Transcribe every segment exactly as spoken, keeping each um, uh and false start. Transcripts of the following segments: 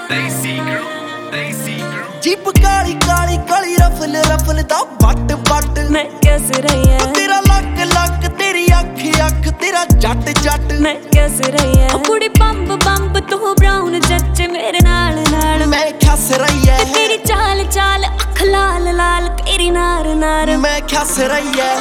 jeep Kali Kali Kali रफल रफल दा but but मैं कैसे रही है तेरा लक लक तेरी अख अख तेरा जट जट मैं कैसे रही है कुड़ी बंब बंब तू ब्राउन जच्चे मेरे नाल नाल मैं खस रही है तेरी चाल चाल अख लाल लाल तेरी नार नार मैं खस रही है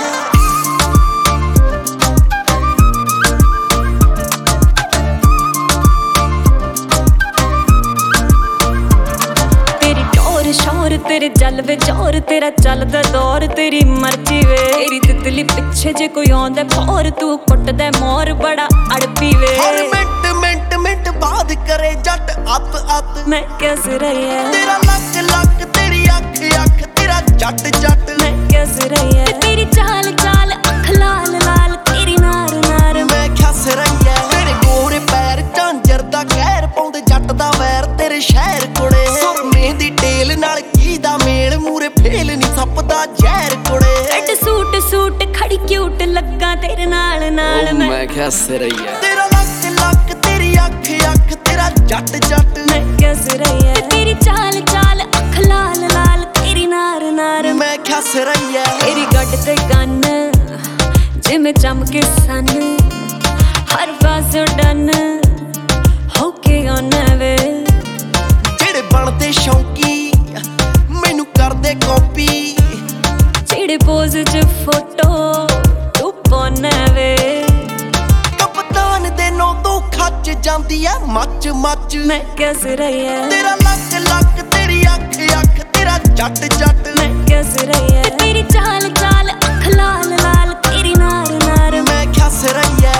शोर तेरे जल वे जोर तेरा चलदा दौर तेरी मर्जी वे तेरी तितली पिछे जे कोई आंदा भौर तू कुटदा मोर बड़ा अड़पी वे हर मिनट मिनट मिनट बाद करे जट अत अत मैं कैसे रही है तेरा लक लक तेरी अख अख तेरा जट जट मैं कैसे रही है तेरी चाल चाल अख लाल लाल तेरी नार नार मैं खस रही है तेरे गोरे पैर झांजर दा कहर पाउंदे जट दा वैर तेरे शहर कोले सुरमे दी टेल नाल की दा मेल मूरे फेल नी सपदा जहर कोले रेड सूट सूट खड़ी क्यूट लगा तेरे नाल नाल मैं मैं खस रही है तेरा लक लक तेरी अख अख तेरा जट जट मैं कैसे रही है तेरी चाल चाल अख लाल लाल तेरी नार नार मैं खस रही है तेरी गड्ड ते गन जिमें चमके सन हर पासों डन होके आना वे जेड़े बनते शौकी मैनू करदे कॉपी जेड़े पोज च फोटो तू पाना वे कप्तान दे नो तो खच जांदी है मच मच मैं कैसे रही है तेरा लक लक तेरी अख अख तेरा जट जट मैं कैसे रही है तेरी चाल चाल अख लाल लाल तेरी नार नार मैं खस रही है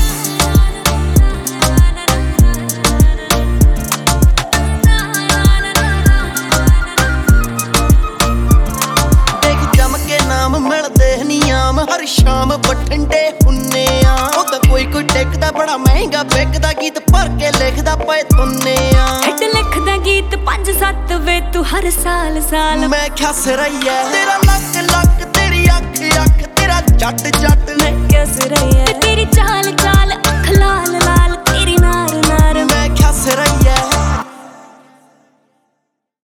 देख जम के नाम मिलदे नी आम हर शाम बठिंडे हुन्ने आ ओदा कोई कोई टेकदा बड़ा महंगा बिकदा गीत भर के लिखदा पए तुन्ने आ हिट लिखदा गीत पांच सत्त वे तू हर साल साल मैं खस रही है तेरा लक लक तेरी अख अख तेरा जट जट मैं कैसे रही है तेरी चाल चाल अख लाल लाल तेरी नार नार मैं खस रही है